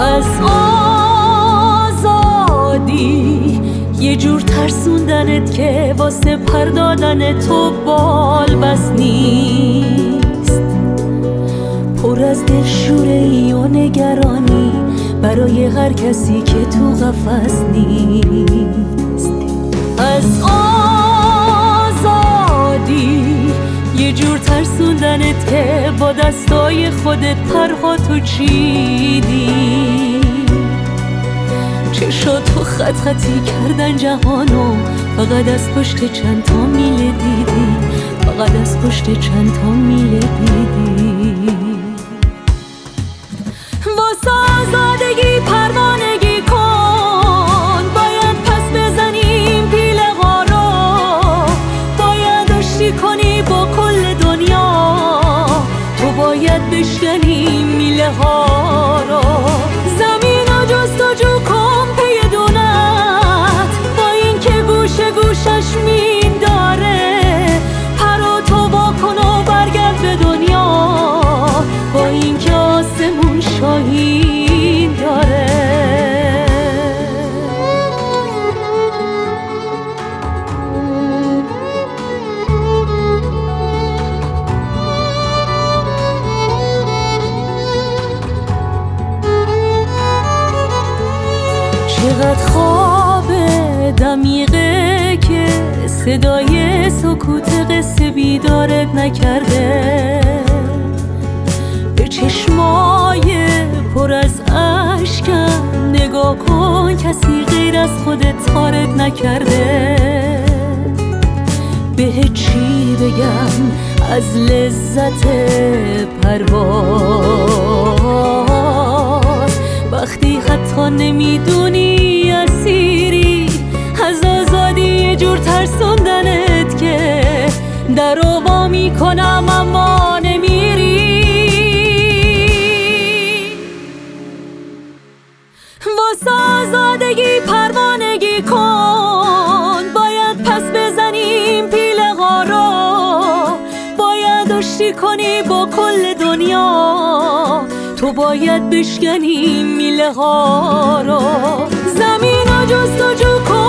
از آزادی یه جور ترسوندنت که واسه پردادن تو بال بس نیست، پر از دلشوره‌ای و نگرانی برای هر کسی که تو قفس نیست. از آزادی یه جور ترسوندنت که با دستای خودت پرهاتو چیدی، چشاتو خط خطی کردن جهانو، فقط از پشت چند تا میله دیدی، فقط از پشت چند تا میله دیدی. واسه آزادگی پروانگی کن، باید پس بزنیم پیله ها رو، باید آشتی کنی با کل دنیا، تو باید بشکنی میله ها رو. زمین و جستجو کن پی دونت، با این که گوشه گوشش مین داره، پرو تو واکن و برگرد به دنیا، با این که آسمون شاهین داره. چقدر خواب دمیقه که صدای سکوت قصه بیدارت نکرده، به چشمای پر از اشکم نگاه کن، کسی غیر از خودت تارت نکرده. بهت چی بگم از لذت پرواز، وقتی حتی نمیدونی اسیری از آزادی، یه جور ترسوندنت که در رو وا میکنم اما نمیری. واسه آزادگی پروانگی کن، باید پس بزنیم پیله ها رو، باید آشتی کنی با کل دنیا، تو باید بشکنی میله ها رو. زمین و جستجو کن